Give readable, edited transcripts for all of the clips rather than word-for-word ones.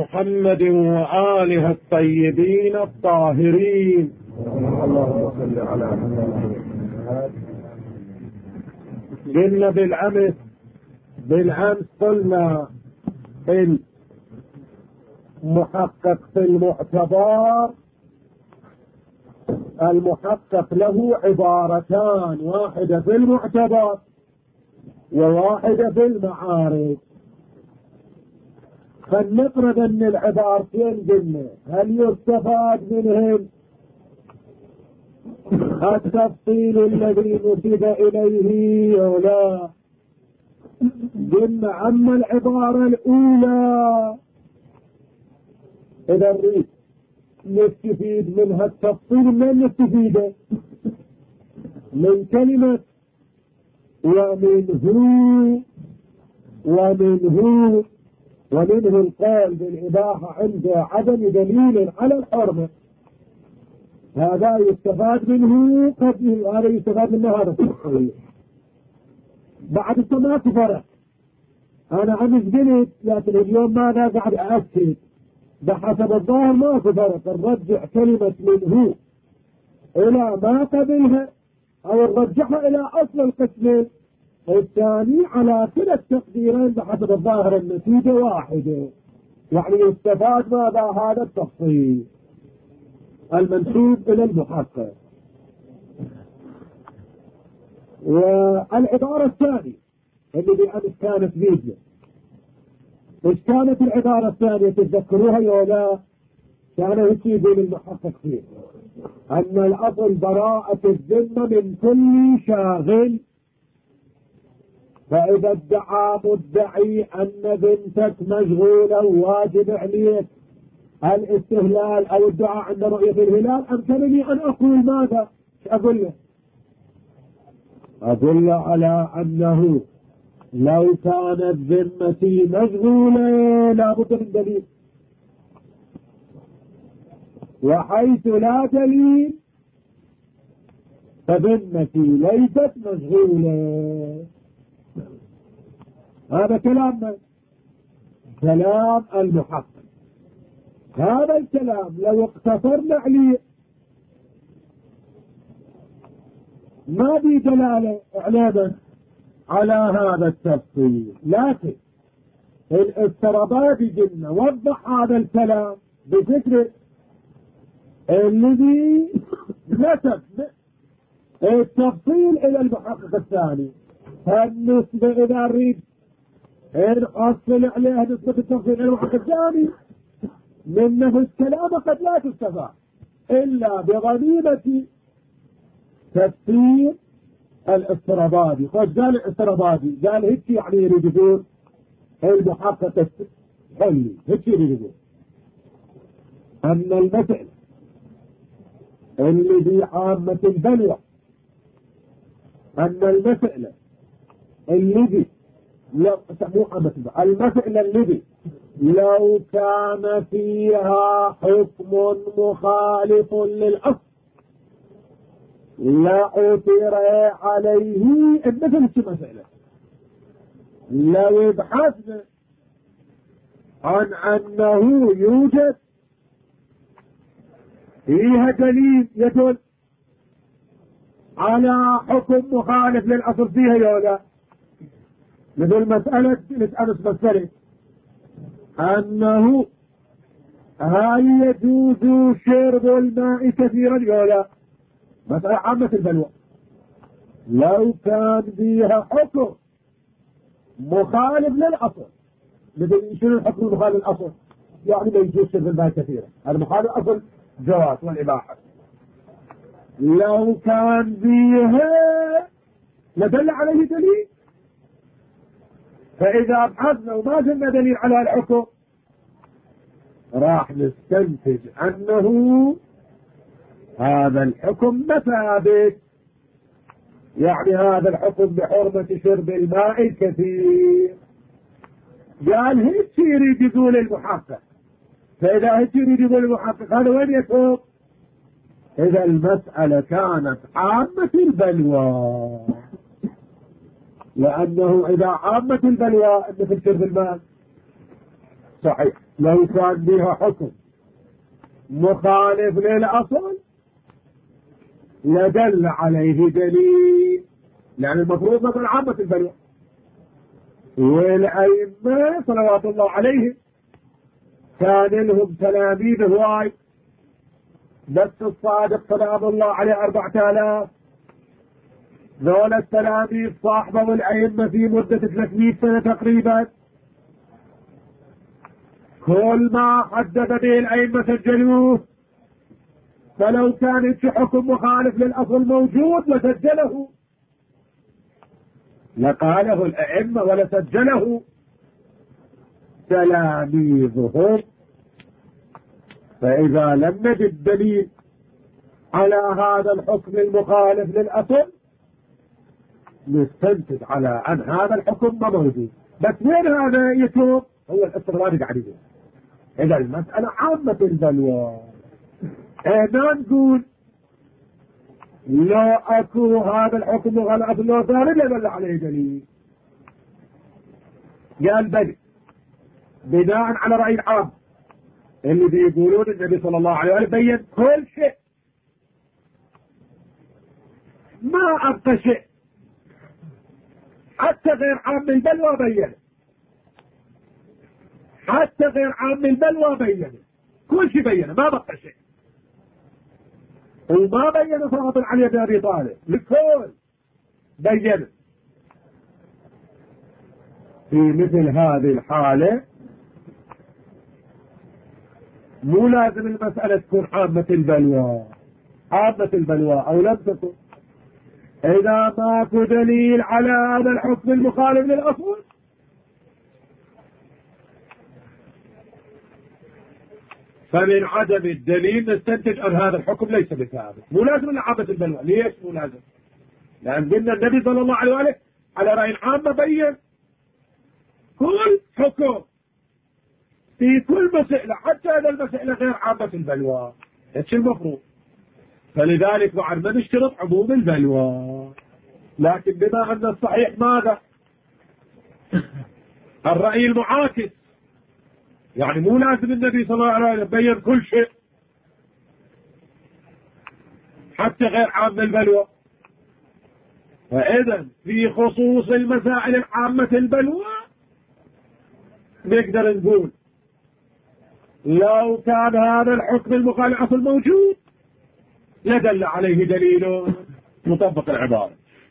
محمد وآله الطيبين الطاهرين. اللهم صل على محمد. قلنا بالأمس قلنا المحقق في المعتبر، المحقق له عبارتان، واحدة في المعتبر وواحدة في المعارف. فلنفرض ان العبارتين قلنا هل يستفاد منهم التفصيل الذي نسب اليه او لا؟ قلنا اما العبارة الاولى اذا نريد نستفيد منها التفصيل، من نستفيده؟ من كلمة ومنه القول بالإباحة عند عدم دليل على الحرمة. هذا يستفاد منه، هذا يستفاد منه هذا التفصيل. بعد ما فرق، أنا أمس قلت لكن اليوم ماذا قاعد أأكد بحسب الظاهر ما فرق. نرجع كلمة منه إلى ما قبلها أو نرجعها إلى أصل القسم الثاني. على كلا التقديرين بحسب الظاهر النتيجة واحدة، يعني يستفاد ماذا؟ هذا التفصيل المنسوب إلى المحقق. والعبارة الثانية اللي بأمس كانت فيديو، مش كانت العبارة الثانية تتذكروها يا لا؟ كان هيك يقول المحقق فيه أن الأصل براءة الذمة من كل شاغل، فإذا ادعى مدعي أن بنتك مشغولة وواجب عليك الاستهلال أو الدعاء عند رؤية الهلال، أمكنني أن أقول ماذا؟ أقول له على أنه لو كانت ذمتي مشغولة لا بد من دليل، وحيث لا دليل فذمتي ليست مشغولة. هذا كلام المحقق. هذا الكلام لو اقتصرنا عليه ما بي دلالة إعلاماً على هذا التفصيل، لكن الاضطرابات قلنا وضح هذا الكلام بذكر الذي نسب التفصيل إلى المحقق الثاني. فالنسبة إذا نريد نحصل عليها نسبة التفصيل إلى المحقق الثاني من نفس كلامه قد لا تستفاد إلا بغنيمة تفسير الاضطرابادي. قد قال الاضطرابادي قال هيك يعني يريد يقول المحقق الحلي، هيك يريد يقول أن المسألة الذي عامة البلوى، أن المسألة الذي لو سموه عامة المسألة الذي لو كان فيها حكم مخالف للأصل لا أثر عليه. مثل المسألة لو بحثنا عن أنه يوجد فيها دليل يدل على حكم مخالف للأصل فيها يولا، مثل مسألة مسألة أنه هل يجوز شرب الماء كثيرا يولا، مسألة عامة البلوى. لو كان فيها حكم مخالف للأصل، مثل شنو الحكم المخالف للأصل؟ يعني ما يجوز شرب الماء كثيرا، هذا مخالف الأصل جواز والإباحة. لو كان فيها لدل عليه دليل، فإذا بحثنا وما زلنا دليل على الحكم راح نستنتج أنه هذا الحكم مثابت، يعني هذا الحكم بحرمة شرب الماء الكثير. قال هيك يريد يقول المحقق. فإذا هيك يريد يقول المحقق هذا وين يكون؟ إذا المسألة كانت عامة البلوى، لأنه إذا عامة البلوى مثل شرب الماء صحيح، لو كان بها حكم مخالف للأصل لدل عليه دليل، يعني المفروض مثل عامة البلوى والأئمة صلوات الله عليهم كان لهم تلاميذ هواي، بس الصادق سلام الله عليه 4000 ذول التلاميذ صاحبوا الأئمة في مدة 300 سنة تقريبا، كل ما حدد به الأئمة سجلوه، فلو كان حكم مخالف للأصل موجود لسجله، لقاله الأئمة ولسجله تلاميذهم. فإذا لم نجد دليل على هذا الحكم المخالف للأصل نستنتج على أن هذا الحكم ما موجود. بس وين هذا يتوب؟ هو الاستغلال قاعد يقول إذا المسألة عامة البلوى، احنا نقول لو اكو هذا الحكم مخالف للأصل ثاني يدل عليه دليل. قال بل بناء على رأي العام اللي بيقولون النبي صلى الله عليه وسلم بين كل شيء، ما أبقى شيء، حتى غير عام البلوى بينه، حتى غير عام البلوى بينه، كل شيء بينه، ما بقى شيء. وما بينه فقط علي بن أبي طالب، الكل بينه. في مثل هذه الحالة مو لازم المسألة تكون عامة البلوى، عامة البلوى أو لم تكن، إذا ماكو دليل على هذا الحكم المخالف للأصل فمن عدم الدليل نستنتج أن هذا الحكم ليس بثابت. مو لازم إلا عامة البلوى. ليش مو لازم؟ لأن قلنا النبي صلى الله عليه وآله على رأي العامة بين كل حكم في كل مسألة، حتى هذا المسألة غير عامة البلوى، ايش المفروض؟ فلذلك بعد ما نشترط عموم البلوى، لكن بما أن الصحيح ماذا؟ الرأي المعاكس، يعني مو لازم النبي صلى الله عليه وسلم يبين كل شيء حتى غير عام البلوى. فإذا في خصوص المسائل العامة البلوى نقدر نقول لو كان هذا الحكم المخالف أصل موجود لدل عليه دليل مطبق العبارة.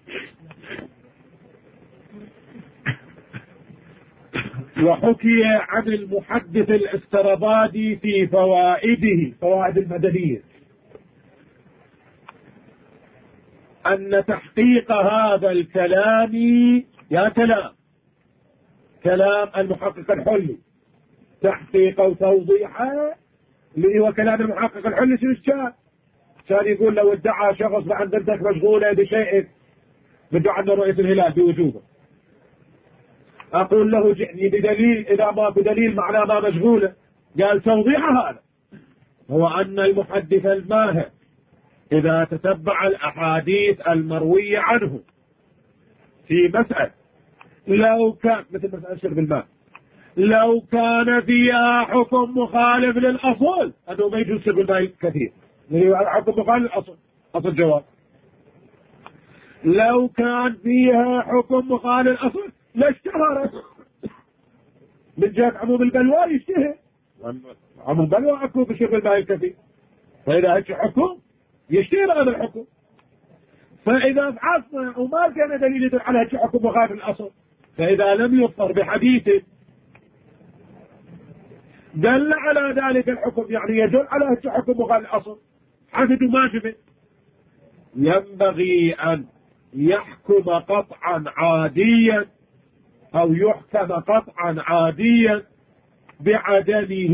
وحكي عن المحدث الاسترابادي في فوائده، فوائد المدنية، أن تحقيق هذا الكلام، يا كلام المحقق الحلي، تحقيق وتوضيحه اللي هو كلام المحقق الحلي، شنو كان يقول لو ادعى شخص بأن بنتك مشغولة بشيء بدعى أن رؤية الهلال بوجوبه، أقول له جئني بدليل، إذا ما بدليل معناه ما مشغولة. قال توضيح هذا هو أن المحدث الماهر إذا تتبع الأحاديث المروية عنه في مسألة، لو كان مثل مسألة شرب الماء، لو كان فيها حكم مخالف للأصل أنه ما يجوز شرب الماء كثير، حكم مخالف للأصل، أصل جواب، لو كان فيها حكم مخالف للأصل لاشتهرت من جهة عموم البلوى، يشتهر عموم البلوى أكو بشرب الماء الكثير، فإذا هيك حكم يشتهر هذا الحكم. فإذا بحثنا وما كان دليل يدل على هيك حكم مخالف للأصل، فإذا لم يظفر بحديث دل على ذلك الحكم، يعني يدل على هيك حكم مخالف للأصل، حدث واجب، ينبغي أن يحكم قطعا عاديا أو يحكم قطعا عاديا بعدمه.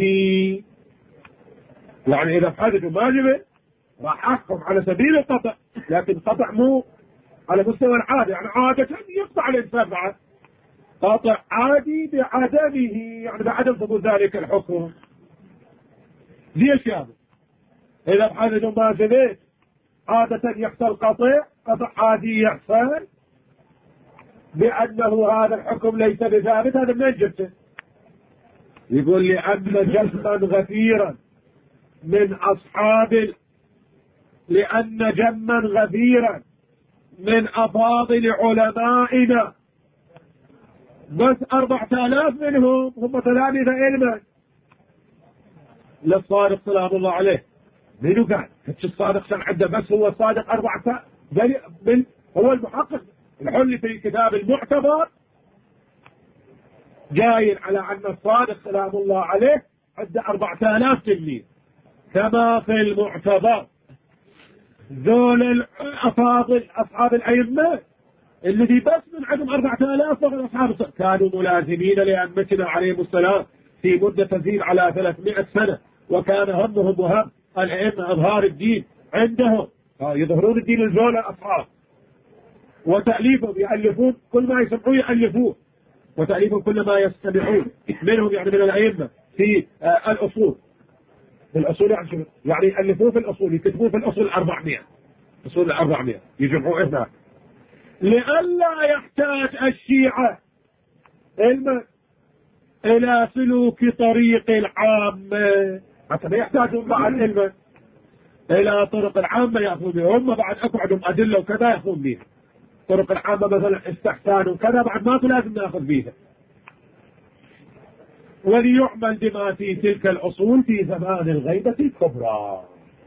يعني إذا حدث واجب راح أحكم على سبيل القطع، لكن قطع مو على مستوى العادة، يعني عادة يقطع الإنسان بعد، قطع عادي بعدمه، يعني بعدم ثبوت ذلك الحكم. ليش يعني؟ إذا حدث واجب عادة يحصل قطع عادي يحصل بأنه هذا الحكم ليس بثابت، هذا منين جبته؟ يقول لأن جما غفيرا من لأن جما غفيرا من أفاضل علمائنا بس 4000 منهم هم تلاميذ علما للصادق سلام الله عليه. منو قال؟ الصادق كان عنده بس هو الصادق 4000 هو المحقق الحلي في كتاب المعتبر جاي على أن الصادق سلام الله عليه عنده 4000 تلميذ كما في المعتبر. ذول الأفاضل أصحاب الأئمة الذي بس من عندهم 4000 فقط أصحاب كانوا ملازمين لأئمتنا عليهم السلام في مدة تزيد على 300 سنة، وكان همهم وهم الأئمة إظهار الدين عندهم، يظهرون الدين لذول الأصحاب، وتأليفهم يألفون كل ما يسمعون يألفون، وتأليفهم كل ما يستمعون منهم يعني من الأئمة في الأصول. في الأصول يعني يألفون في الأصول، يكتبون في الأصول 400 أصول 400 يجمعوا هنا لئلا يحتاج الشيعة إلى سلوك طريق العامة، حتى ما يحتاجون بعد علما إلى طرق العامة يأخذون بها. هم بعد أكو عندهم أدلة وكذا يأخذون بها. طرق العامة مثلا استحسان وكذا بعد ما لازم نأخذ بها. وليعمل بما في تلك الأصول في زمان الغيبة الكبرى.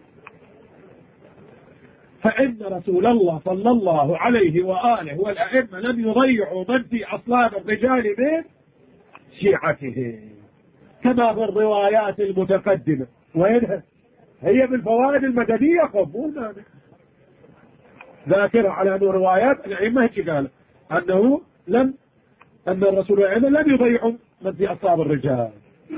فإن رسول الله صلى الله عليه وآله والأئمة لم يضيعوا من في أصلاب الرجال من شيعته كما في الروايات المتقدمة. وينها هي بالفوائد المدنية قبولنا ذاكرة على أن روايات الأئمة هيك قال أن الرسول والأئمة لم يضيعوا من في أصلاب الرجال.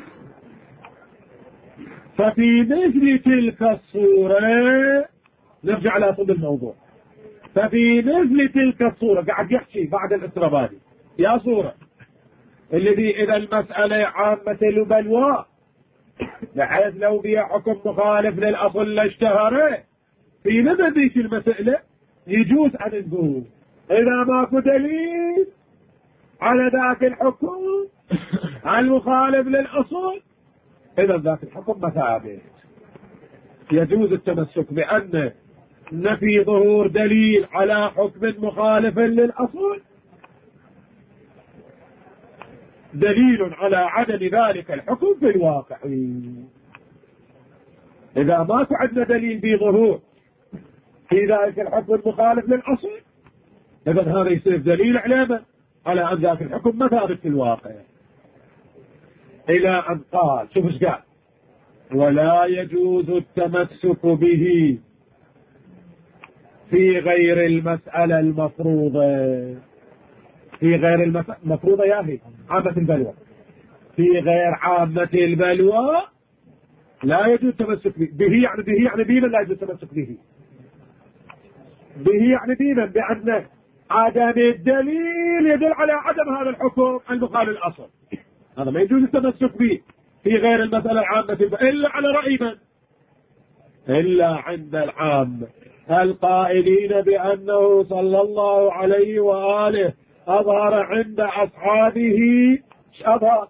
ففي مثل تلك الصورة نرجع على صلب الموضوع. ففي مثل تلك الصورة قاعد يحكي بعد الإسرابادي يا صورة الذي إذا المسألة عامة البلوى بحيث لو بيها حكم مخالف للأصل لاشتهر في مثل ذيك المسألة يجوز أن نقول إذا ماكو دليل على ذاك الحكم المخالف للأصل إذا ذاك الحكم مثابت. يجوز التمسك بأن نفي ظهور دليل على حكم مخالف للأصل دليل على عدم ذلك الحكم في الواقع. إذا ما عندنا دليل بظهور في ذلك الحكم المخالف للأصل إذا هذا يصير دليل على أن ذاك الحكم ما ثابت في الواقع. إلى أن قال شوف ايش قال ولا يجوز التمسك به في غير المسألة المفروضة. في غير المفروضة يا أخي عامة البلوى. في غير عامة البلوى لا يجوز التمسك به يعني دينا لا يجوز التمسك به يعني دينا بأن عدم الدليل يدل على عدم هذا الحكم المخالف للأصل. هذا ما يجوز التمسك به في غير المسألة العامة إلا على رأي من؟ إلا عند العامة القائلين بأنه صلى الله عليه وآله أظهر عند أصحابه أظهر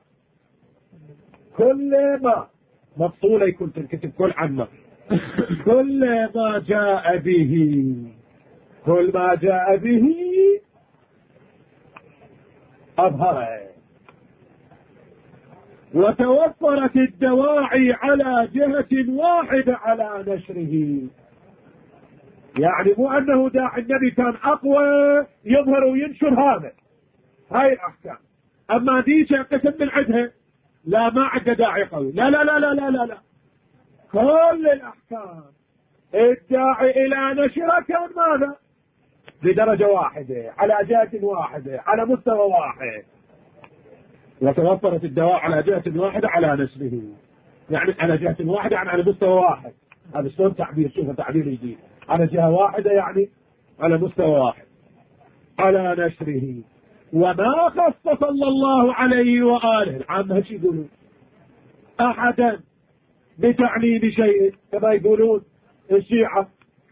كل ما مفصولة يكون تنكتب كل عامة كل ما جاء به أظهره. وتوفرت الدواعي على جهة واحدة على نشره. يعني مو أنه داعي النبي كان أقوى يظهر وينشر هاي الأحكام، أما دي قسم من عندها لا ما عنده داعي قوي. لا لا لا لا لا لا لا كل الأحكام الداعي إلى نشرها كان ماذا؟ بدرجة واحدة على جهة واحدة على مستوى واحد. وتوفرت الدواء على جهة واحدة على نشره. يعني على جهة واحدة يعني على مستوى واحد. هذا شلون تعبير؟ شوف تعبير جديد. على جهة واحدة يعني على مستوى واحد على نشره. وما خص صلى الله عليه وآله العامة هيك يقولون أحدا بتعليم شيء كما يقولون الشيعة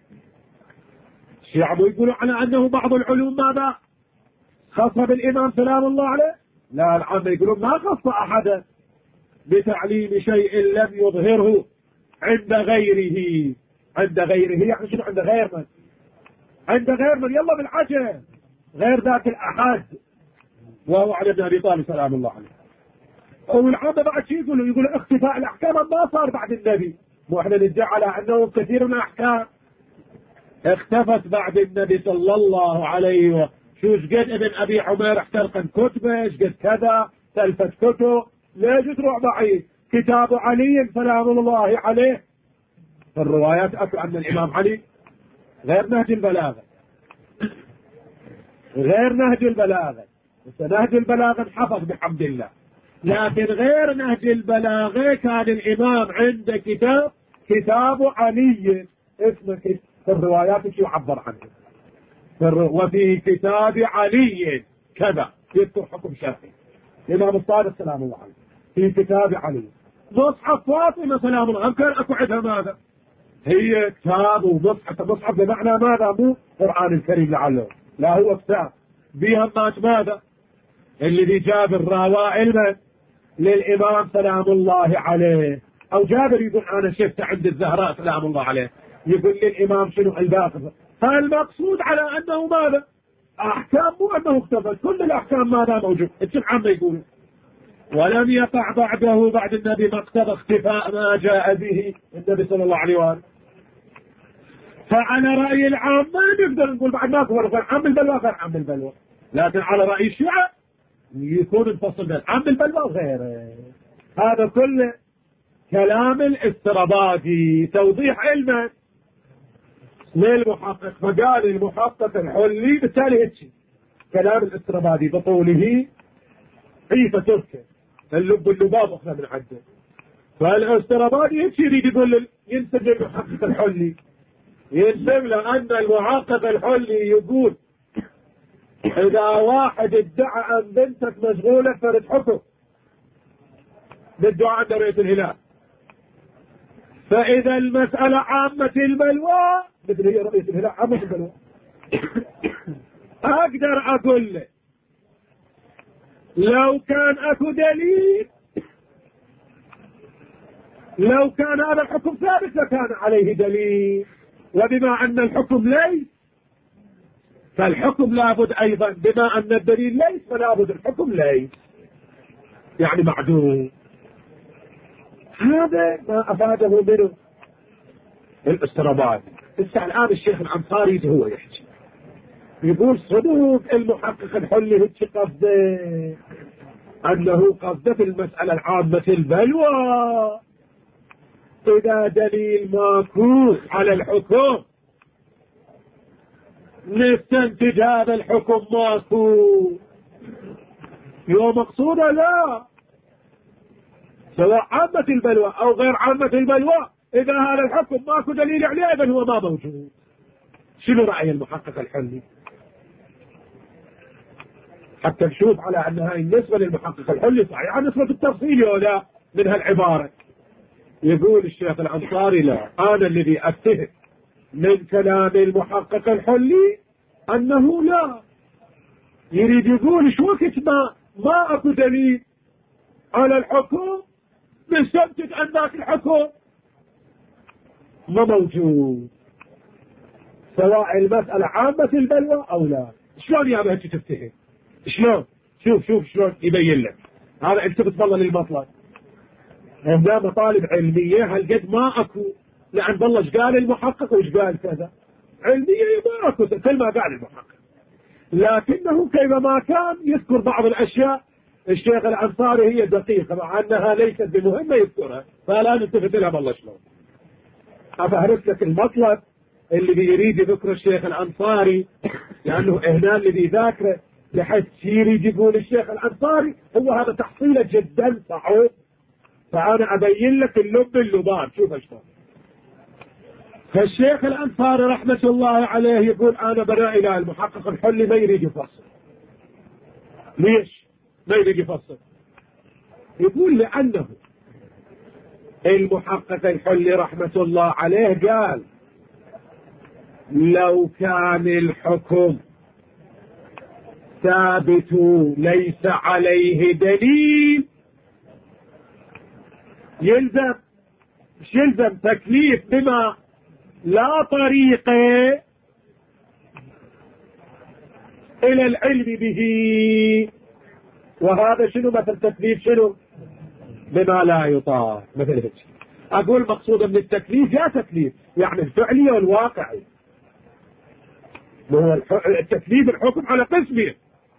يقولون على أنه بعض العلوم ماذا خاصة بالإمام سلام الله عليه. لا العامة يقولون ما خص أحدا بتعليم شيء لم يظهره عند غيره. عند غيره يعني شنو؟ عند غير من؟ عند غير من؟ يلا بالعجل، غير ذاك الأحد وهو علي بن أبي طالب سلام الله عليه. والعامة بعد شيء يقولوا اختفاء الأحكام ما صار بعد النبي. مو احنا ندعي على أنه كثير من الأحكام اختفت بعد النبي صلى الله عليه وسلم. شو قد ابن أبي عمير احترقت كتبه، قد كذا تلفت كتب. ليش تروح بعيد؟ كتاب علي سلام الله عليه في الروايات أكو أن الإمام علي غير نهج البلاغة، غير نهج البلاغة. نهج البلاغة انحفظ بحمد الله، لكن غير نهج البلاغة كان الإمام عنده كتاب علي اسمه في الروايات شو يعبر عنه. وفي كتاب علي كذا يذكر حكم شرعي. الإمام الصادق سلام الله عليه في كتاب علي. مصحف فاطمة سلام الله عليه كان أكو عندها ماذا؟ هي كتاب ومصحف. مصحف بمعنى ماذا؟ مو القرآن الكريم لعله، لا هو كتاب بها ماذا؟ اللي جاب الراواء علما للإمام سلام الله عليه. أو جابر يقول أنا شفت عند الزهراء سلام الله عليه يقول للإمام شنو الباقي. فالمقصود على أنه ماذا؟ أحكام، مو أنه اختفت، كل الأحكام ماذا موجود. الشيخ عم يقول ولم يقع بعده بعد النبي مقتضى اختفاء ما جاء به النبي صلى الله عليه وآله. فعلى رأي العام ما نقدر نقول بعد ما كفر غير عام البلوى غير عام البلوى، لكن على رأي الشيعة يكون انفصل بين عام البلوى وغيره. هذا كله كلام الاسترابادي توضيح علما للمحقق. فقال المحقق الحلي بالتالي هيك كلام الاسترابادي بطوله عيفة تركه اللب اللباب اخذ من عده. فالاسترابادي هيك يريد يقول ينسب المحقق الحلي، ينسب له ان المحقق الحلي يقول اذا واحد ادعى ان بنتك مشغولة فرد حكم بالدعاء عند رؤية الهلال، فاذا المسألة عامة البلوى مثل هي رؤية الهلال عامة البلوى اقدر اقول له لو كان اكو دليل، لو كان هذا الحكم ثابت لكان عليه دليل، وبما ان الحكم ليس فالحكم لابد ايضا، بما ان الدليل ليس فلابد الحكم ليس، يعني معدوم. هذا ما افاده منه الاسترابادي. الان الشيخ الانصاري هو يحكي يقول صدوق المحقق الحلي هيك قصده انه قصده في المسألة العامة البلوى اذا دليل ماكو على الحكم نستنتج هذا الحكم ماكو. يوم مقصوده لا، سواء عامة البلوى او غير عامة البلوى، اذا هذا الحكم ماكو دليل عليه اذا هو ما موجود. شنو رأي المحقق الحلي؟ حتى نشوف على ان هاي النسبة للمحقق الحلي صحيحة نسبة التفصيل ولا من هالعبارة. يقول الشيخ الأنصاري لا، انا الذي اتهم من كلام المحقق الحلي انه لا، يريد يقول شو وقت ما اكو دليل على الحكم نستنتج ان ذاك الحكم ما موجود، سواء المسألة عامة البلوى او لا. شلون يا بهجي تفتهم؟ شلون؟ شوف شلون يبين لك. هذا التفت والله للمطلب. هنا مطالب علمية هالقد ما اكو، لان والله ايش قال المحقق وايش قال كذا علمية ما اكو كل ما قال المحقق، لكنه كيفما كان يذكر بعض الاشياء الشيخ الانصاري هي دقيقة مع انها ليست بمهمة يذكرها، فلا نلتفت لها والله شلون. افهرت لك المطلب اللي يريد يذكر الشيخ الانصاري، لانه هنا الذي ذاكره بحيث يريد يقول الشيخ الانصاري هو هذا تحصيله جدا صعب. فانا ابين لك اللب اللبان. شوف اشلون. فالشيخ الانصاري رحمة الله عليه يقول انا بنا الى المحقق الحلي ما يريد يفصل. ليش ما يريد يفصل؟ يقول لانه المحقق الحلي رحمة الله عليه قال لو كان الحكم ثابت ليس عليه دليل يلزم تكليف بما لا طريق إلى العلم به. وهذا شنو مثل تكليف؟ شنو؟ بما لا يطاق. مثل هيك أقول مقصودا من التكليف يا تكليف يعني الفعلي والواقعي. هو التكليف الحكم على قسمين: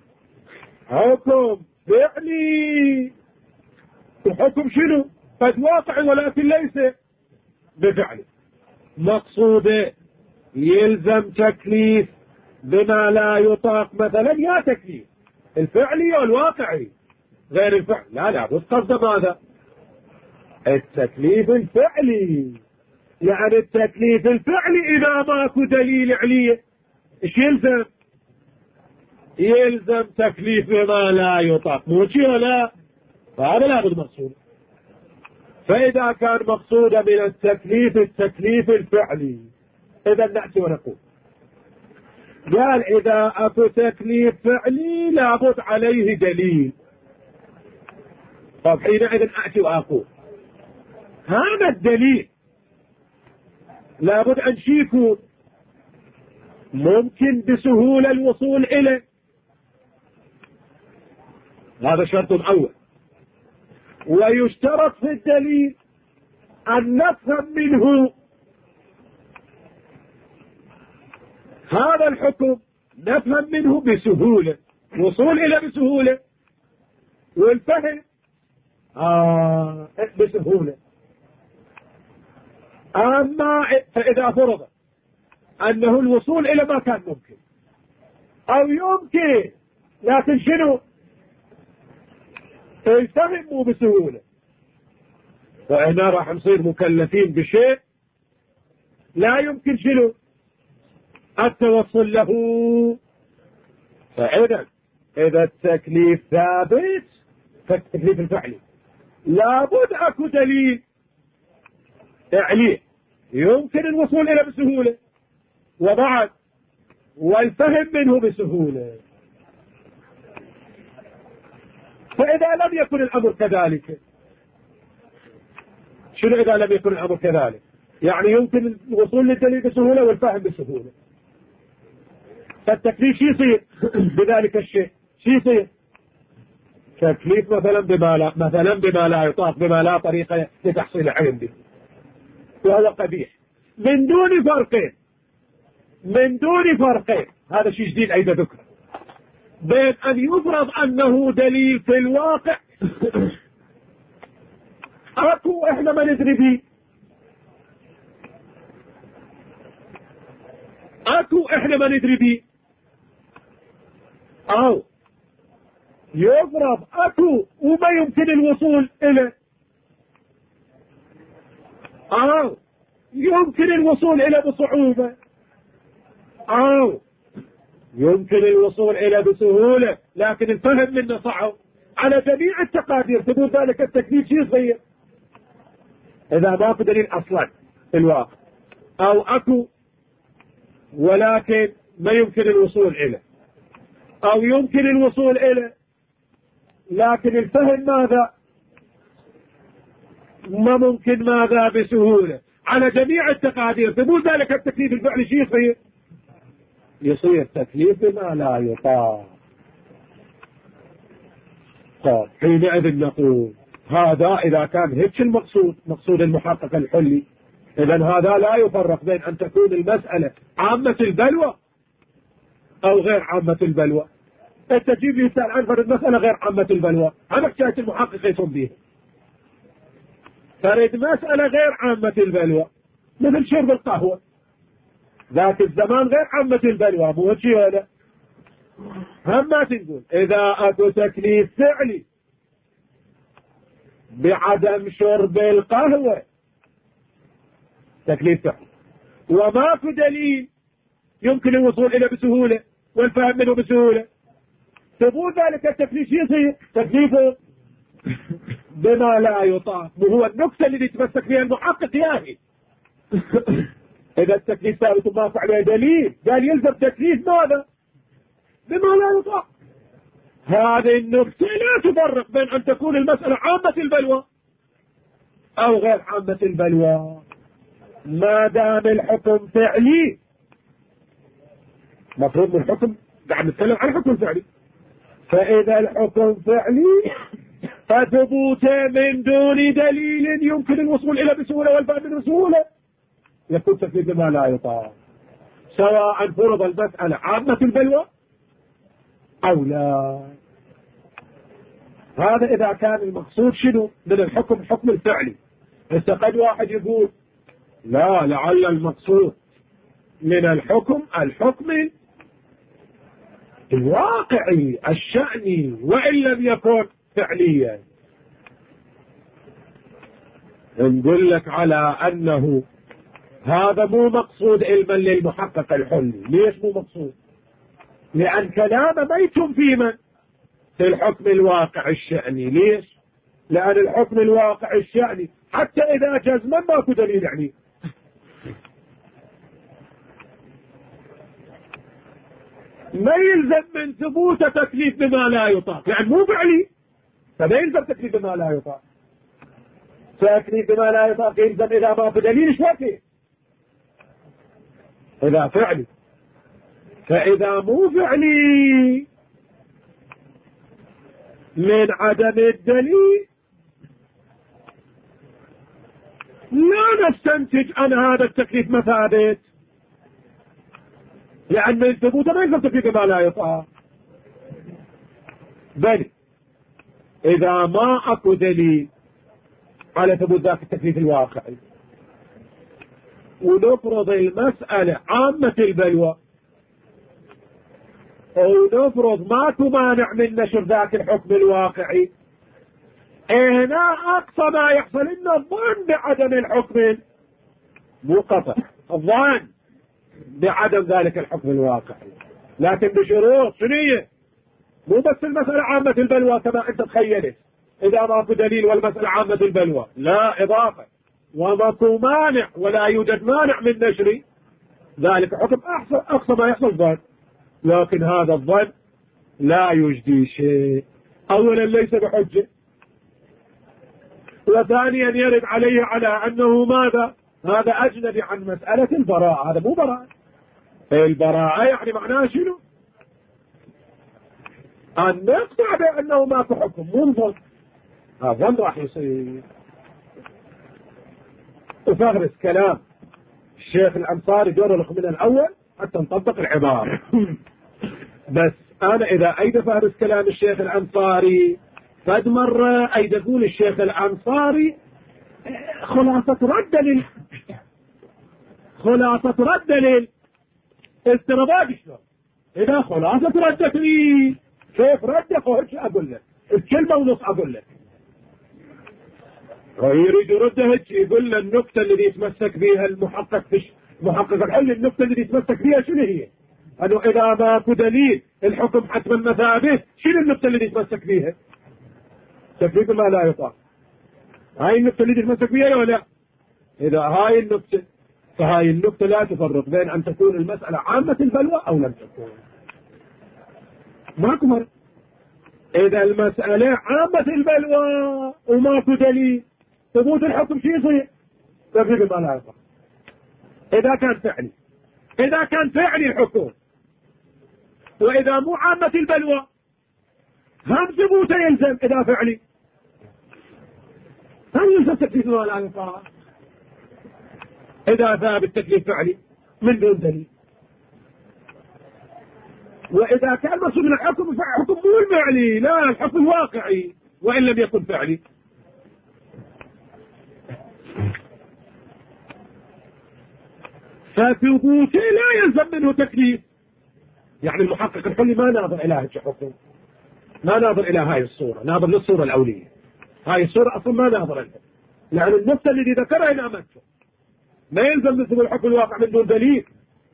حكم فعلي وحكم شنو؟ قد واقعي ولكن ليس بفعلي. مقصوده يلزم تكليف بما لا يطاق مثلا يا تكليف الفعلي والواقعي غير الفعل. لا بس قصده ماذا؟ التكليف الفعلي. يعني التكليف الفعلي إذا ماكو دليل عليه ايش يلزم؟ يلزم تكليف بما لا يطاق. مو شيء ولا هذا لابد مقصود. فإذا كان مقصودا من التكليف الفعلي، إذا نأتي ونقول قال إذا أكو تكليف فعلي لابد عليه دليل. طب حينئذ أأتي وأقول هذا الدليل لابد أن يكون ممكن بسهولة الوصول إليه. هذا شرط أول. ويشترط في الدليل أن نفهم منه هذا الحكم، نفهم منه بسهولة، وصول إلى بسهولة، والفهم بسهولة. أما فإذا فرض أنه الوصول إلى ما كان ممكن أو يمكن لكن شنو؟ الفهم مو بسهولة، فإحنا راح نصير مكلفين بشيء لا يمكن شنو؟ التوصل له. إذا التكليف ثابت فالتكليف الفعلي لابد أكو دليل عليه يمكن الوصول إلى بسهولة وبعد والفهم منه بسهولة. فإذا لم يكن الأمر كذلك، شنو إذا لم يكن الأمر كذلك؟ يعني يمكن الوصول للدليل بسهولة والفهم بسهولة، فالتكليف شو يصير بذلك الشيء؟ شو يصير؟ تكليف مثلا بما لا يطاق، بما لا طريقة لتحصيل العلم به، وهو قبيح من دون فرقين. هذا شيء جديد أيضا ذكر بين أن يفرض أنه دليل في الواقع أكو إحنا ما ندري به، أو يفرض أكو وما يمكن الوصول إليه، أو يمكن الوصول إليه بصعوبة، أو يمكن الوصول إليه بسهولة لكن الفهم منه صعب. على جميع التقادير تقول ذلك التكليف شيء صغير إذا ما في دليل أصلا في الواقع، أو أكو ولكن ما يمكن الوصول إليه، أو يمكن الوصول إليه لكن الفهم ماذا؟ ما ممكن ماذا؟ بسهولة. على جميع التقادير تقول ذلك التكليف الفعلي شيء يصير تكليف بما لا يطاق. طيب حينئذ نقول هذا إذا كان هيك مقصود المحقق الحلي، إذن هذا لا يفرق بين أن تكون المسألة عامة البلوى أو غير عامة البلوى. أنت تجيب لي يسأل عن فرد مسألة غير عامة البلوى، هذا حكاية المحقق يصب به. فرد مسألة غير عامة البلوى مثل شرب القهوة، ذاك الزمان غير عامة البلوى، مو شيء هذا. هم ما تقول إذا أكو تكليف فعلي بعدم شرب القهوة، تكليف فعلي وماكو دليل يمكن الوصول إليه بسهولة والفهم منه بسهولة، تقول ذلك التكليف يصير تكليفه بما لا يطاق. وهو النكتة اللي يتمسك فيها المحقق ياهي. إذا التكليف ثابت وما فعله دليل قال يلزم تكليف ماذا؟ بما لا يطاق. هذه النكتة لا تفرق بين أن تكون المسألة عامة البلوى أو غير عامة البلوى، ما دام الحكم فعلي. مفروض من الحكم قاعد نتكلم عن الحكم الفعلي، فإذا الحكم فعلي فثبوته من دون دليل يمكن الوصول إلى بسهولة والفهم بسهولة يكون تكليف بما لا يطاق، سواء فرض المسألة عامة البلوى أو لا. هذا إذا كان المقصود شنو من الحكم الفعلي. إذا قد واحد يقول لا، لعل المقصود من الحكم الواقعي الشأني وإن لم يكن فعليا. نقول لك على أنه هذا مو مقصود علما للمحقق الحلي. ليش مو مقصود؟ لأن كلامه بيت في من؟ في الحكم الواقع الشأني. ليش؟ لأن الحكم الواقع الشأني حتى إذا جزما ماكو دليل يعني. ما يلزم من ثبوت تكليف بما لا يطاق، يعني مو فعلي فما يلزم تكليف بما لا يطاق. تكليف بما لا يطاق يلزم إذا ما في دليل شوكي، إذا فعلي. فإذا مو فعلي من عدم الدليل لا نستنتج أن هذا التكليف مثابت، لأن من ثبوته ما يلزم تكليف بما لا يطاق. بل إذا ما أكو دليل على ثبوت ذاك التكليف الواقعي ونفرض المسألة عامة البلوى أو نفرض ماكو مانع من نشر ذاك الحكم الواقعي، هنا أقصى ما يحصل إنه الظن بعدم الحكم، مو قطع، الظن بعدم ذلك الحكم الواقعي، لكن بشروط شنية. مو بس المسألة عامة البلوى كما أنت تخيلت إذا ماكو دليل والمسألة عامة البلوى، لا، إضافة وماكو مانع ولا يوجد مانع من نشر ذلك الحكم، أقصى ما يحصل ظن. لكن هذا الظن لا يجدي شيء، أولا ليس بحجة، وثانيا يرد عليه على أنه ماذا؟ هذا أجنبي عن مسألة البراءة. هذا مو براءة. البراءة يعني معناها شنو؟ أن نقطع بأنه ماكو حكم، مو الظن. الظن راح يصير. وفهرس كلام الشيخ الأنصاري دور لكم من الأول حتى نطبق العبارة. بس أنا إذا أيد فهرس كلام الشيخ الأنصاري فد مرة أيد أقول الشيخ الأنصاري خلاصة رد الاضطرابات شلون؟ إذا خلاصة ردت لي كيف ردك وهيك أقول لك الكلمة ونص أقول لك. يريد يرد هيك يقول له النقطة اللي يتمسك بها المحقق الحل، النقطة اللي يتمسك بها شنو هي؟ أنه إذا ماكو دليل الحكم حتما مثابت، شنو النقطة اللي يتمسك بها؟ تكليف ما لا يطاق. هاي النقطة اللي يتمسك بها ولا لا؟ إذا هاي النقطة فهاي النقطة لا تفرق بين أن تكون المسألة عامة البلوى أو لم تكون. ماكو مرة. إذا المسألة عامة البلوى وماكو دليل ثبوت الحكم شو يصير؟ تكليف ما لا يطاق. إذا كان فعلي الحكم، وإذا مو عامة البلوى هم ثبوته يلزم. إذا فعلي هم يلزم تكليف ما لا يطاق إذا ثابت تكليف فعلي من دون دليل. وإذا كان مسؤول من الحكم فحكم مو الفعلي، لا، الحكم الواقعي وإن لم يكن فعلي. فثبوته لا يلزم منه تكليف. يعني المحقق الحلي ما ناظر إلى هذا الحكم، ما ناظر إلى هاي الصورة، ناظر للصورة الأولية. هاي الصورة أصلا ما ناظر لها، لأن النقطة اللي ذكرها هنا أمامته ما يلزم مثل الحكم الواقع من دون دليل،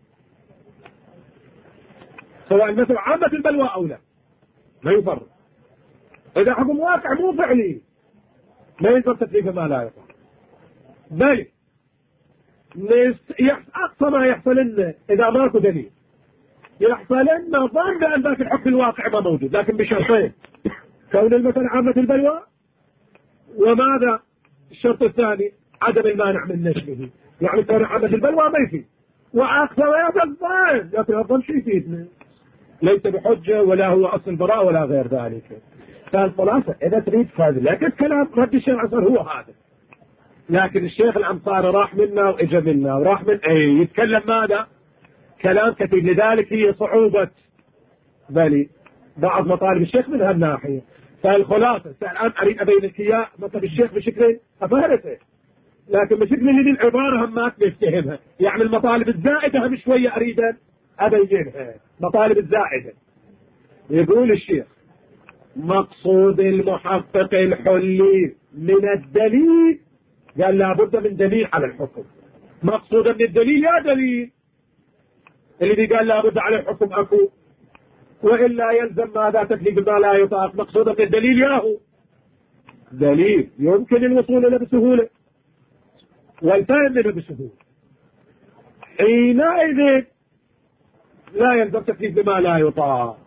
سواء مثل عامة البلوى أو لا، ما يفرق. إذا حكم واقع مو فعلي ما يلزم تكليف ما لا يفعل. بل أقصى ما يحصل لنا إذا ماكو دليل يحصل لنا ظن بأن ذاك الحكم الواقع ما موجود، لكن بشرطين: كون المثل عامة البلوى، وماذا؟ الشرط الثاني عدم المانع من نشره، يعني كان عامة البلوى ما يفيد، وأكثر يتظن يتظن شيء يفيدنا، ليس بحجة ولا هو أصل براءة ولا غير ذلك. فالخلاصة إذا تريد فاز، لكن كلام رد الشيخ العنصري هو هذا، لكن الشيخ العنصري راح منا وإجا منا وراح من يتكلم ماذا؟ كلام كثير، لذلك هي صعوبة بلي بعض مطالب الشيخ من هالناحية. فالخلاصة الآن أريد أبين لك إياه مطلب الشيخ بشكل أفهمته، لكن بشكل اللي العبارة هم ما تفتهمها، يعني المطالب الزائدة هم شوية أريد أبينها. مطالب الزائدة يقول الشيخ مقصود المحقق الحلي من الدليل، قال لابد من دليل على الحكم. مقصود من الدليل يا دليل، اللي قال لابد على الحكم أكو، وإلا يلزم ماذا تكليف ما لا يطاق. مقصود من الدليل ياهو دليل يمكن الوصول له بسهولة والفهم له بسهولة، حينئذ لا يلزم تكليف بما لا يطاق.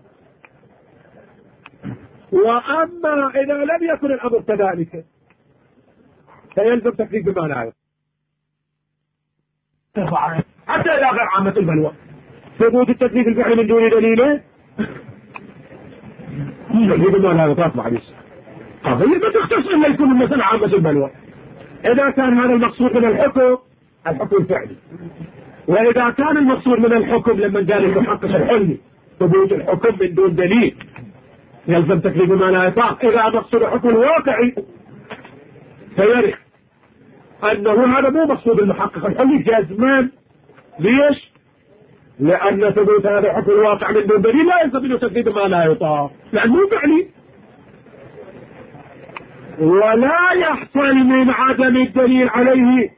وأما إذا لم يكن الأمر كذلك فيلزم تكليف بما لا يطاق، حتى إذا غير عامة البلوى ثبوت التكليف الفعلي من دون دليله تكليف بما لا يطاق. معلش قضية ما تختص إلا يكون مثل عامة البلوى. إذا كان هذا المقصود من الحكم الفعلي، وإذا كان المقصود من الحكم لما قال المحقق الحلي ثبوت الحكم من دون دليل يلزم تكليف ما لا يطاق. إذا مقصود الحكم الواقعي فيرد أنه هذا مو مقصود المحقق الحلي جازمان. ليش؟ لأن ثبوت هذا الحكم الواقع من دون دليل لا يلزم منه تكليف ما لا يطاق، لأنه فعلي. ولا يحصل من عدم الدليل عليه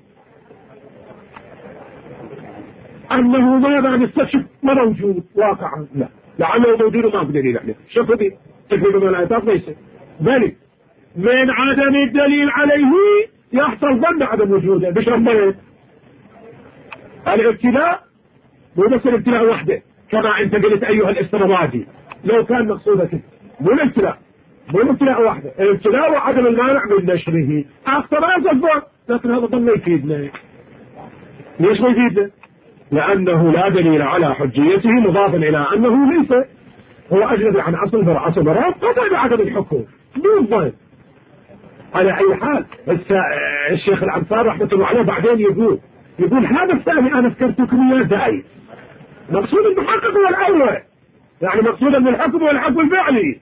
أنه ماذا نستكشف ما موجود واقعا، لا، لعله موجود وما في دليل عليه. شوفوا دي تكليف ما لا يطاق ليس، بل من عدم الدليل عليه يحصل ظن عدم وجوده بشرطين: الابتلاء مو بس الابتلاء وحده كما انت قلت ايها الاسترمادي، لو كان مقصودك مو الابتلاء، مو الابتلاء وحده، الابتلاء وعدم المانع من نشره اكثر ما يصدق. لكن هذا ظن لا يفيدنا. ليش ما يفيدنا؟ لانه لا دليل على حجيته، مضافا الى انه ليس هو اجنبي عن اصل براءة. اصل براءة قطع بعدم الحكم مو الظن. على اي حال الشيخ العنصري رحمة الله عليه بعدين يقول هذا الثاني انا ذكرتكم اياه زايد. مقصود المحقق هو الاول، يعني مقصود من الحكم والحكم الفعلي.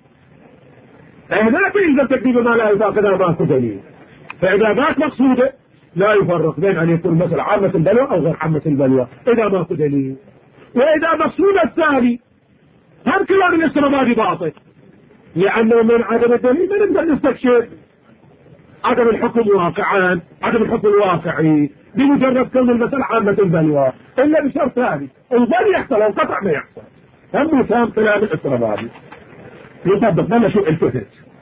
هناك يلزم تكذيب ما لا يطاق اذا ماكو دليل. فاذا مات مقصوده لا يفرق بين ان يكون مثل عامة البلوى او غير عامة البلوى اذا ماكو دليل. واذا مقصود الثاني هم كلام الاسترمادي باطل، لانه من عدم الدليل ما نقدر نستكشف عدم الحكم واقعا، عدم الحكم الواقعي بمجرد كون المثل عامة البلوى، الا بشرط ثاني: الظن يحصل والقطع ما يحصل. هم فهم كلام الاسترمادي يطبق. بلا شو التفت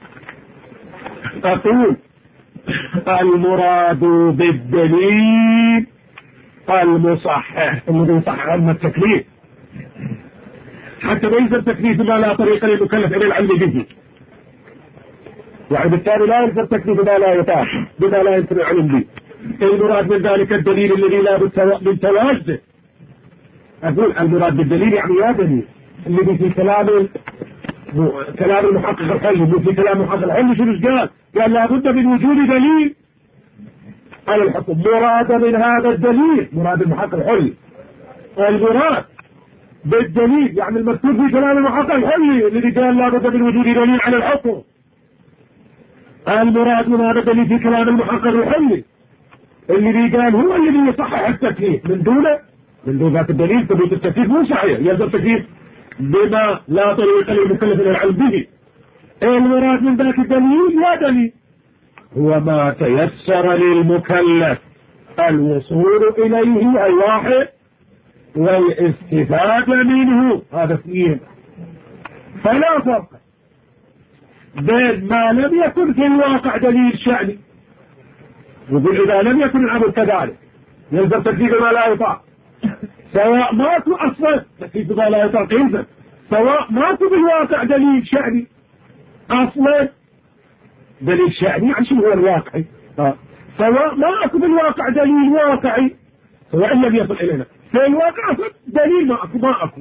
اقول المراد بالدليل المصحح الذي يصحح علم التكليف، حتى ما يلزم تكليف ما لا طريق للمكلف الى العلم به، يعني بالتالي لا يلزم تكليف ما لا يطاق بما لا يمكن العلم به. المراد من ذلك الدليل الذي لا من تواجده. اقول المراد بالدليل يعني يا دليل الذي في كلام المحقق الحلي، مو في كلام المحقق الحلي. شنو قال لابد من وجود دليل على الحكم. مراد من هذا الدليل مراد المحقق الحلي، المراد بالدليل يعني المكتوب في كلام المحقق الحلي الذي قال لابد من وجود دليل على الحكم. المراد من هذا الدليل في كلام المحقق الحلي الذي قال هو الذي يصحح التكليف. من دون ذات الدليل ثبوت التكليف مو صحيح، يلزم تكليف بما لا طريق للمكلف الى العلم به. المراد من ذاك الدليل يا دليل هو ما تيسر للمكلف الوصول اليه الواحد والاستفادة منه، هذا اثنين. فلا فرق بين ما لم يكن في الواقع دليل شأني، يقول اذا لم يكن الامر كذلك يلزم تكليف ما لا يطاق، سواء ماكو اصلا تكليف ما لا يطاق يلزم، سواء ماكو بالواقع دليل شأني اصلا. دليل شأني يعني شنو هو الواقعي؟ سواء ما اكو بالواقع دليل واقعي، سواء لم يصل الينا في الواقع دليل ما اكو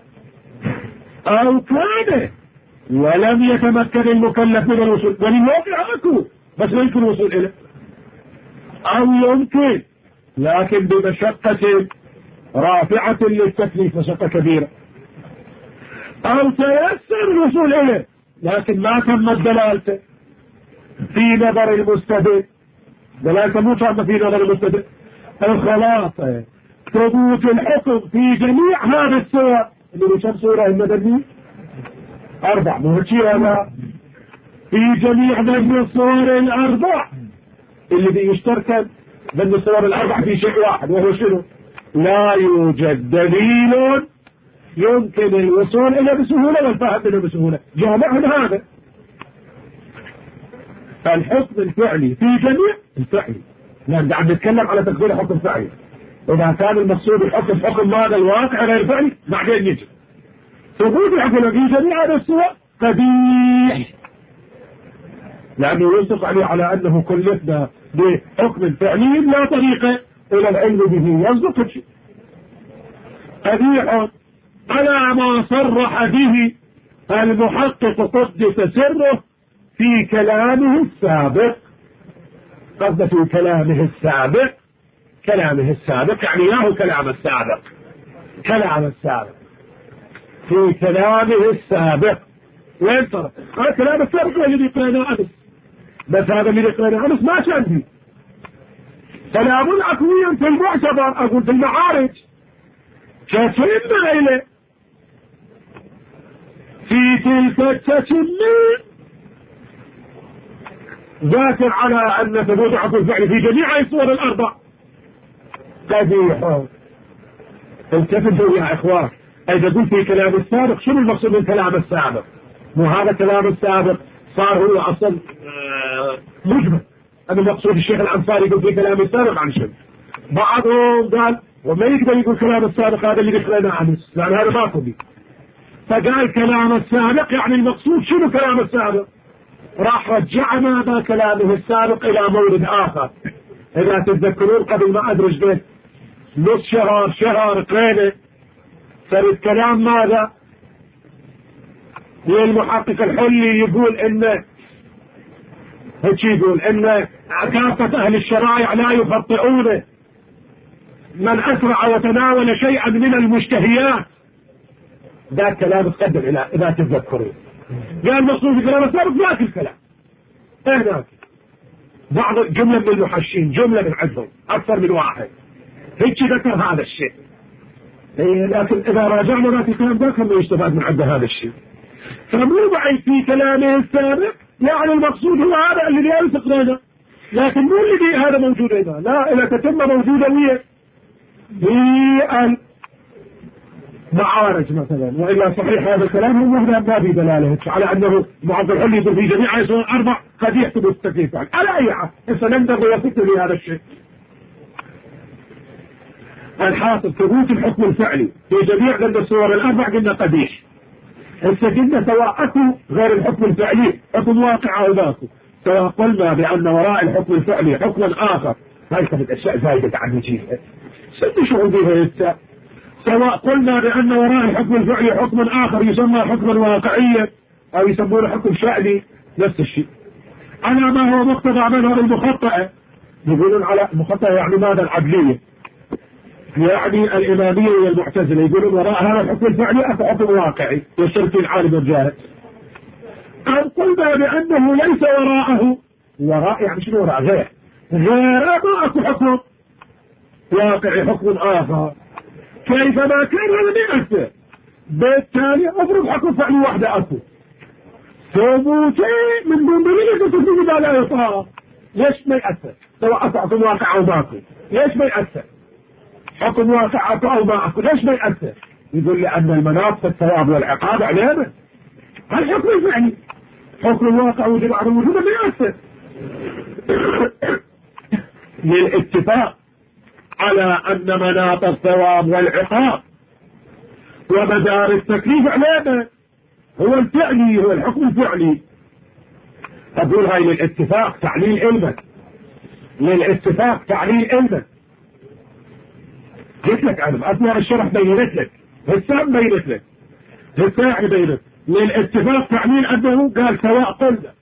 او كان ولم يتمكن المكلف من الوصول، وللواقع اكو بس لا يمكن الوصول اليه، او يمكن لكن بمشقة رافعة للتكليف، مشقة كبيرة، او تيسر الوصول اليه لكن ما تمت دلالته في نظر المستدل، دلالته مو تامة في نظر المستدل. الخلاصة ثبوت الحكم في جميع هذه الصور اللي بكم صورة المدني 4 مو هيك ولا في جميع ذنب الصور 4 اللي بيشترك ذنب الصور 4 في شيء واحد، وهو شنو؟ لا يوجد دليل يمكن الوصول اليه بسهولة والفهم منه بسهولة، جامعهم هذا. فالحكم الفعلي في جميع الفعلي، لان عم نتكلم على تقدير حكم فعلي، اذا كان المقصود الحكم حكم ماذا الواقع غير فعلي بعدين يجي ثبوت الحكم في جميع هذه الصور قبيح، لانه يصدق عليه على انه كلفنا بحكم فعلي لا طريقة الى العلم به، يصدق شيء قبيح على ما صرح به المحقق قدس سره في كلامه السابق. قصد في كلامه السابق، كلامه السابق يعني ياهو كلام السابق، كلام السابق في كلامه السابق. وين صار؟ هذا كلام السابق هو الذي قرأناه أمس، بس هذا الذي قرأناه أمس ما كان فيه كلام عقلي في المعتبر، أقول في المعارج كتمنا إليه في تلك التتمين ذاكر على أن ثبوت حكم الفعل في جميع الصور 4 قبيح. التفتوا يا إخوان، إذا قلت في كلام السابق شنو المقصود من كلام السابق؟ مو هذا كلام السابق صار هو أصلا مجمل، أنا مقصود الشيخ الأنصاري يقول في كلام السابق عن شنو؟ بعضهم قال وما يقدر يقول كلام السابق هذا اللي قلنا أمس، لأن هذا ما قضي، فقال كلام السابق يعني المقصود شنو كلام السابق؟ راح رجعنا هذا كلامه السابق الى مورد اخر. اذا تتذكرون قبل ما ادرج به نص شهر قرينه صار الكلام ماذا؟ المحقق الحلي يقول انه هيك، يقول ان كافة اهل الشرائع لا يخطئون من اسرع وتناول شيئا من المشتهيات. ذا كلام تقدم الى اذا تتذكرون، قال مقصود الكلام السابق ذاك الكلام هناك بعض جملة من المحشين، جملة من عندهم اكثر من واحد هيك ذكر هذا الشيء، لكن اذا راجعنا ذاك الكلام ذاك ما يستفاد من عنده هذا الشيء. فمو بعيد في كلامه السابق يعني المقصود هو هذا اللي يلصق لنا، لكن مو اللي هذا موجود هنا، لا اذا تتم موجودة ويا في معارج مثلا، والا صحيح هذا الكلام هو ما في دلاله على انه معظم الحل يقول في جميع الصور 4 قد يحسب التكليف على اي حال هسه نقدر نوثق في هذا الشيء. الحاصل ثبوت الحكم الفعلي في جميع ذنب الصور 4 قلنا قبيح. هسه قلنا سواء اكو غير الحكم الفعلي حكم واقع او ماكو، سواء قلنا بان وراء الحكم الفعلي حكما اخر، هاي كانت اشياء زايده عن نجيبها ست شعور بها هسه. سواء قلنا بأن وراء الحكم الفعلي حكم آخر يسمى حكما واقعيا أو يسمونه حكم شأني، نفس الشيء. على ما هو مقتضى مذهب المخطئة، يقولون على المخطئة يعني ماذا؟ العدلية، يعني الإمامية والمعتزلة يقولون وراء هذا الحكم الفعلي أكو حكم واقعي يشترك العالم الجاهل. أو قلنا بأنه ليس وراءه، وراء يعني شنو وراء؟ غير ما أكو حكم واقعي حكم آخر، كيفما كان هذا ما يأثر. بالتالي افرض حكم فعلي واحدة اكو ثبوتي من دون دليل تثبت لا يطاق، ليش ما يأثر؟ سواء اكو حكم واقع او ماكو ليش ما يأثر؟ حكم واقع اكو او ما اكو ليش ما يأثر؟ يقول لان المناط في الثواب والعقاب علينا. الحكم الفعلي حكم واقع وجب عدم وجوده ما يأثر. للاتفاق على ان مناط الثواب والعقاب ومدار التكليف علينا هو الفعلي، هو الحكم الفعلي. اقول هاي للاتفاق تعليل علمك للاتفاق تعليل علما. قلت لك أنا أثناء الشرح بينت لك، هسه بينت لك، هسه يعني بينت للاتفاق تعليل أنه قال سواء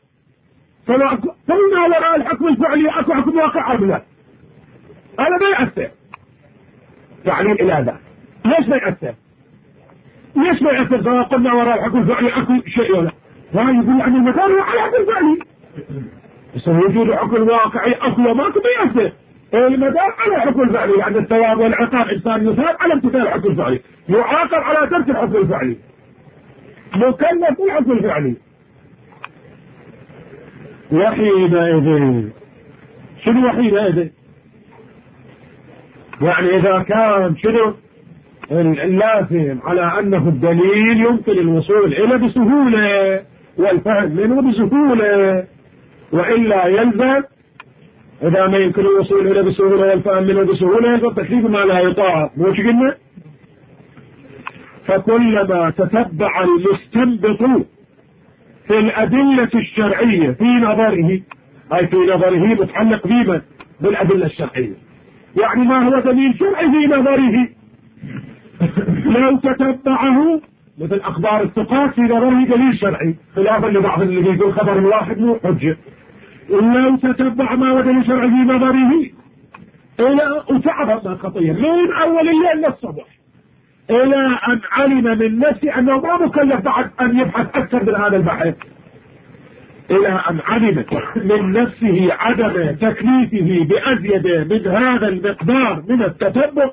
قلنا وراء الحكم الفعلي أكو حكم واقع أو لا. هذا ما يأثر تعليل إلى ذا. ليش ما يأثر؟ ليش ما يأثر سواء قلنا وراء الحكم الفعلي أكو شيء ولا؟ لا يقول عن المثال هو على الحكم الفعلي. بس وجود الحكم واقعي أكو ماكو بيأثر. المدار على الحكم الفعلي، يعني الثواب والعقاب إنسان يثاب على امتثال الحكم الفعلي، يعاقب على ترك الحكم الفعلي، مكلف بالحكم الفعلي. وحينئذ شنو وحينئذ؟ يعني إذا كان شنو اللازم على أنه الدليل يمكن الوصول إلى بسهولة والفهم منه بسهولة، وإلا يلزم إذا ما يمكن الوصول إلى بسهولة والفهم منه بسهولة يلزم تكليف ما لا يطاق. مو شو قلنا؟ فكلما تتبع المستنبط في الأدلة الشرعية في نظره، أي في نظره متعلق بما بالأدلة الشرعية، يعني ما هو دليل شرعي في نظره لو تتبعه مثل أخبار الثقات في نظره دليل شرعي، خلافا لبعض اللي يقول خبر واحد مو حجة. لو تتبع ما هو دليل شرعي في نظره إلى وتعرف ما خطير من أول الليل للصبح إلى أن علم من نفسه أنه ما مكلف بعد أن يبحث أكثر من هذا البحث، إلى أن علم من نفسه عدم تكليفه بأزيد من هذا المقدار من التتبع،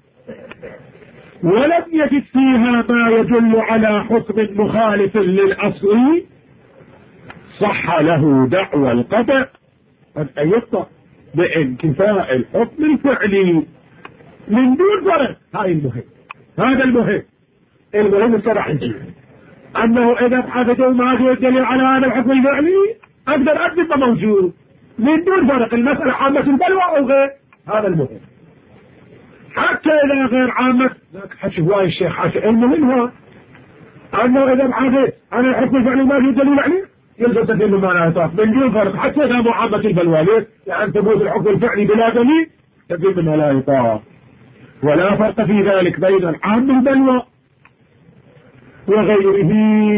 ولم يجد فيها ما يدل على حكم مخالف للأصل، صح له دعوى القطع أن يقطع بانتفاء الحكم الفعلي من دون فرق. هاي المهم، هذا المهم الصراحة أنه إذا بحثته ما جاء الدليل على هذا الحكم الفعلي أقدر أكتب موجود من دون فرق، المسألة عامة البلوى أو غير، هذا المهم. حتى إذا غير عامة حكي هواي الشيخ حكي، المهم هو أنه إذا بحثت عن الحكم الفعلي ما جاء الدليل عليه يلزم تدين ما لا يطاق من دون فرق، حتى إذا مو عامة البلوى. ليش؟ لأن ثبوت الحكم الفعلي بلا دليل تدين ما لا يطاق، ولا فرق في ذلك بين العام البلوى وغيره.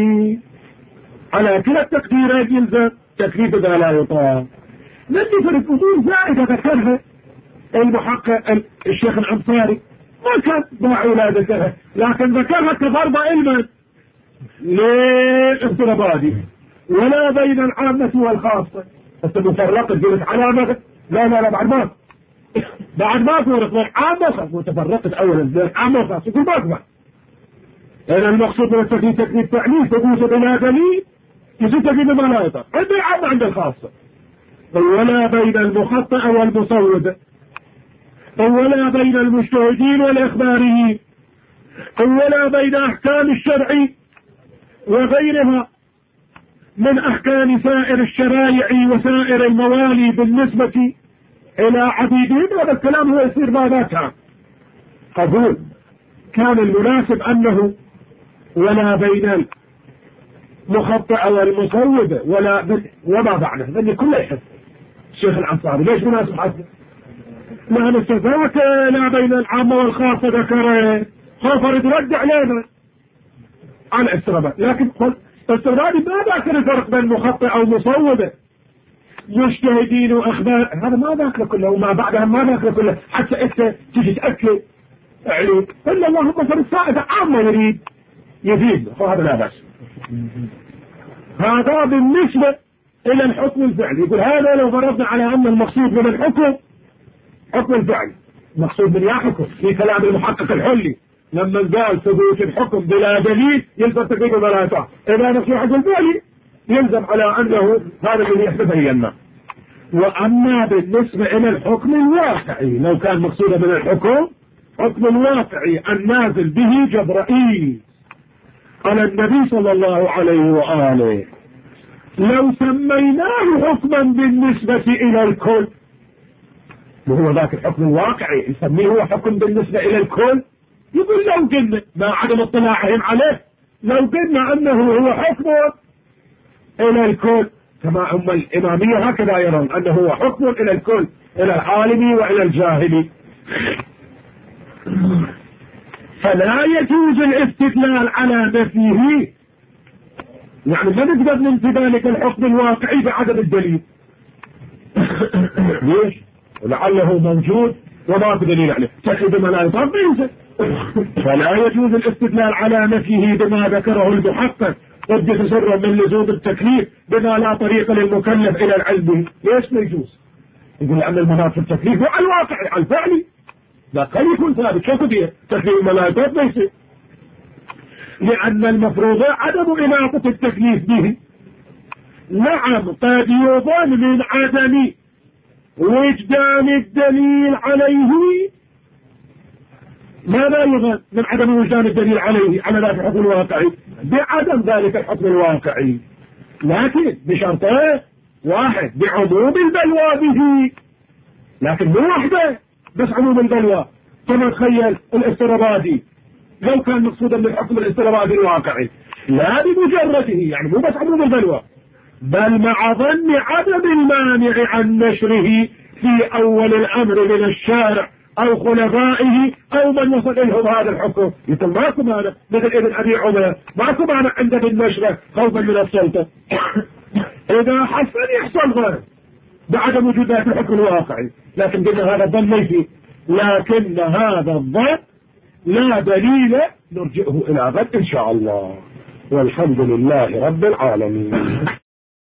على كلا التقديرات يلزم تكليف ما لا يطاق. نجي في الفصول زائدة ذكرها المحقق الشيخ الأنصاري، ما كان داعي لا ذكرها، لكن ذكرها كفرض علما للافتراضي ولا بين العامة والخاصة. بس مفرقة قلت علامة لا بعد ما فرق بين عامة وتفرقت أولا بين العامة والخاصة، يقول ما أكبر. لأن المقصود من التكليف تكليف تعليل ثبوت بلا دليل يصير تكليف ما لا يطاق عند العامة عند الخاصة. ولا بين المخطئ والمصوب، ولا بين المجتهدين والإخباريين، ولا بين أحكام الشرع وغيرها من أحكام سائر الشرائع وسائر الموالي بالنسبة إلى عبيدهم. هذا الكلام هو يصير ماذا كان قبول. كان المناسب أنه ولا بين المخطئ والمصوب وما بعده، لأن كله يحس الشيخ الأنصاري. ليش مناسب حسن؟ لأن استثبات لا بين العامة والخاصة ذكره خوفا يترجع لنا على الاسترابات، لكن الاسترابات ما ذاكر الفرق بين مخطئ أو مصوبة، مجتهدين وأخبار، هذا ما ذاكر كله، وما بعدها ما ذاكر كله، حتى أنت تجي تأكد عليك إلا اللهم صل السائد عامة يريد يفيد، هذا لا بأس. هذا بالنسبة إلى الحكم الفعلي. يقول هذا لو فرضنا على أن المقصود من الحكم حكم الفعل، مقصود من يحكم في كلام المحقق الحلي لما قال ثبوت الحكم بلا دليل يلزم تكليف ولا يطاق. إذا نفس الحكم الفعلي يلزم على أنه هذا الذي يحدث لنا. وأما بالنسبة إلى الحكم الواقعي، لو كان مقصودا من الحكم حكم الواقعي النازل به جبرائيل على النبي صلى الله عليه وآله، لو سميناه حكما بالنسبة إلى الكل، وهو ذاك الحكم الواقعي نسميه هو حكم بالنسبة إلى الكل. يقول لو قلنا ما عدم اطلاعهم عليه، لو قلنا أنه هو حكم إلى الكل كما هم الإمامية هكذا يرون أنه هو حكم إلى الكل، إلى العالم وإلى الجاهل. فلا يجوز الاستدلال على نفيه، يعني ما نقدر ننفي ذلك الحكم الواقعي بعدم الدليل. ليش؟ لعله موجود وما في دليل عليه، تكفي بما لا يطاق ينزل. فلا يجوز الاستدلال على نفيه بما ذكره المحقق قد سر من لزوم التكليف بما لا طريق للمكلف الى العلم به. ليش ما يجوز؟ يقول لأن المناط في التكليف وعلى الواقع على الفعل لا قد يكون ثابت. كيف به تكليف الملائكة ما يصير؟ لأن المفروض عدم إناقة التكليف به. نعم قد يظن من عدم وجدان الدليل عليه، ماذا يظن من عدم وجدان الدليل عليه على ذلك الحكم الواقعي؟ بعدم ذلك الحكم الواقعي، لكن بشرطين: واحد بعموم البلوى به، لكن مو واحدة بس عموم البلوى. كما تخيل الاسترابادي لو كان مقصودا بالحكم الاسترابادي الواقعي لا بمجرده، يعني مو بس عموم البلوى، بل مع ظن عدم المانع عن نشره في أول الأمر من الشارع أو خلفائه أو من وصل إليهم هذا الحكم. يقول ماكو مانع، مثل ابن أبي عمر ماكو مانع عنده بالنشرة خوفا من السلطة. إذا حسن يحصل غير بعدم وجود ذات الحكم الواقعي، لكن قلنا هذا الظن ليس، لكن هذا الظن لا دليل نرجئه إلى غد إن شاء الله، والحمد لله رب العالمين.